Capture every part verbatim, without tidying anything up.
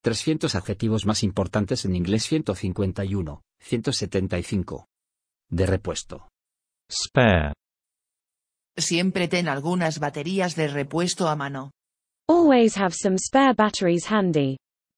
trescientos adjetivos más importantes en inglés. ciento cincuenta y uno, ciento setenta y cinco. De repuesto. Spare. Siempre ten algunas baterías de repuesto a mano. Always have some spare batteries handy.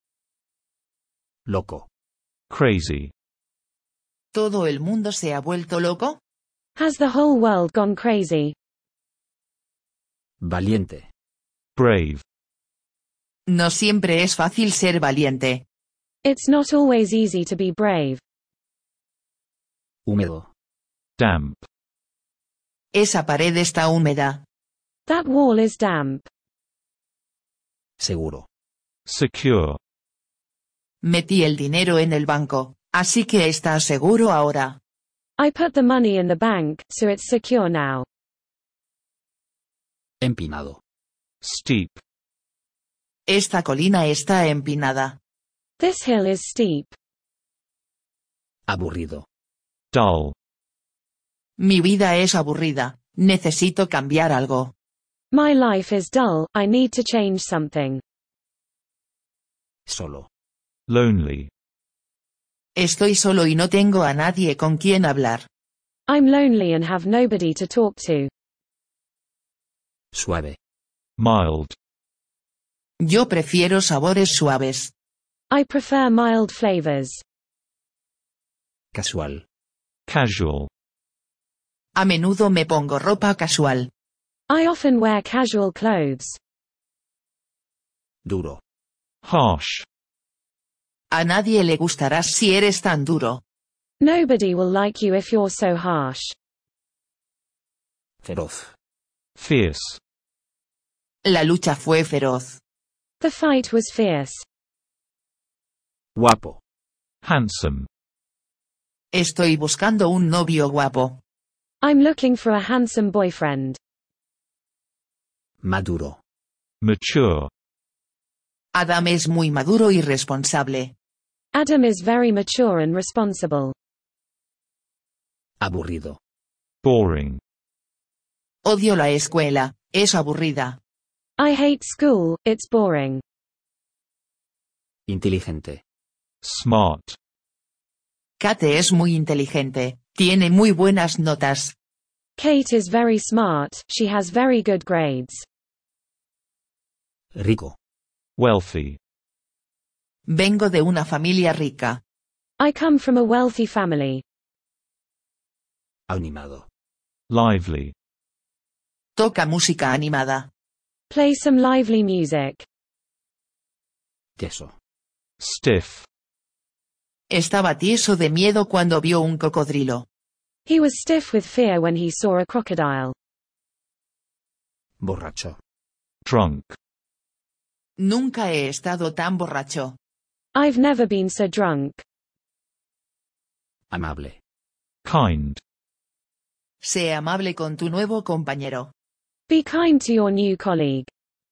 Loco. Crazy. ¿Todo el mundo se ha vuelto loco? Has the whole world gone crazy? Valiente. Brave. No siempre es fácil ser valiente. It's not always easy to be brave. Húmedo. Damp. Esa pared está húmeda. That wall is damp. Seguro. Secure. Metí el dinero en el banco, así que está seguro ahora. I put the money in the bank, so it's secure now. Empinado. Steep. Esta colina está empinada. This hill is steep. Aburrido. Dull. Mi vida es aburrida. Necesito cambiar algo. My life is dull, I need to change something. Solo. Lonely. Estoy solo y no tengo a nadie con quien hablar. I'm lonely and have nobody to talk to. Suave. Mild. Yo prefiero sabores suaves. I prefer mild flavors. Casual. Casual. A menudo me pongo ropa casual. I often wear casual clothes. Duro. Harsh. A nadie le gustarás si eres tan duro. Nobody will like you if you're so harsh. Feroz. Fierce. La lucha fue feroz. The fight was fierce. Guapo. Handsome. Estoy buscando un novio guapo. I'm looking for a handsome boyfriend. Maduro. Mature. Adam es muy maduro y responsable. Adam is very mature and responsible. Aburrido. Boring. Odio la escuela, es aburrida. I hate school, it's boring. Inteligente. Smart. Kate es muy inteligente, tiene muy buenas notas. Kate is very smart, she has very good grades. Rico. Wealthy. Vengo de una familia rica. I come from a wealthy family. Animado. Lively. Toca música animada. Play some lively music. Tieso. Stiff. Estaba tieso de miedo cuando vio un cocodrilo. He was stiff with fear when he saw a crocodile. Borracho. Drunk. Nunca he estado tan borracho. I've never been so drunk. Amable. Kind. Sé amable con tu nuevo compañero. Be kind to your new colleague.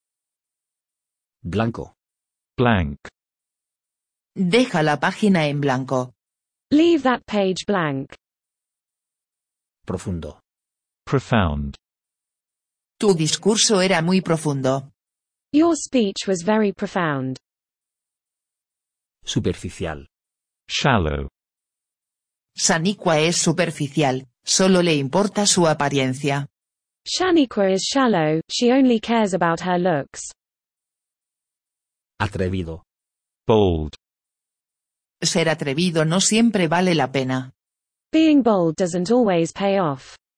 Blanco. Blank. Deja la página en blanco. Leave that page blank. Profundo. Profound. Tu discurso era muy profundo. Your speech was very profound. Superficial. Shallow. Saniqua es superficial, solo le importa su apariencia. Shaniqua is shallow, she only cares about her looks. Atrevido. Bold. Ser atrevido no siempre vale la pena. Being bold doesn't always pay off.